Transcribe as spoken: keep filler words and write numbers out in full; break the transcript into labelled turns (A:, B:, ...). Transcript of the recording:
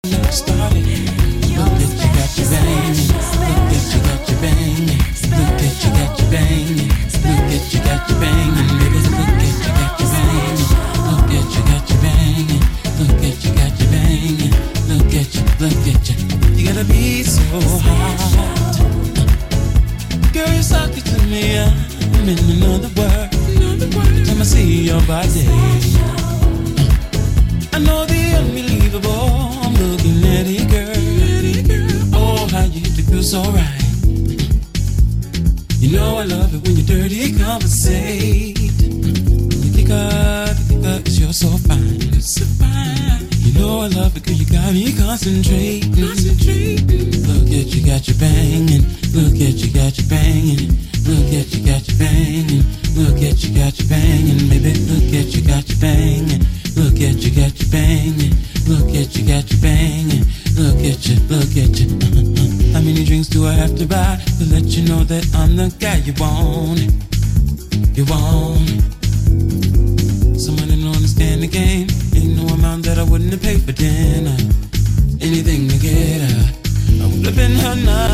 A: started. Look at you, got you banging. Look at you, got you banging. Look at you, got you banging. Look at you, got you banging, baby. Look at you, got you banging. Look at you, got you banging. Look at you, got you banging. Look at you, look at you. You gotta be so hot. Girl, you suck it to me. I'm in another world. Every time I see your body, I know the unbelievable. I'm looking at it, girl. Oh, how you feel so right. You know I love it when you dirty conversate. You think I, think I, cause you're so fine. You're so fine. You know I love it cause you got me concentrating. Concentrating. Look at you, got you banging. Look at you, got you banging. Look at you, got you banging. Look at you, got you banging, baby. Look at you, got you banging. Look at you, got you banging. Look at you, got you banging. Look at you, look at you. How many drinks do I have to buy to let you know that I'm the guy you want? You want someone that don't understand the game. Ain't no amount that I wouldn't have paid for dinner. Anything to get her, I would have been her now.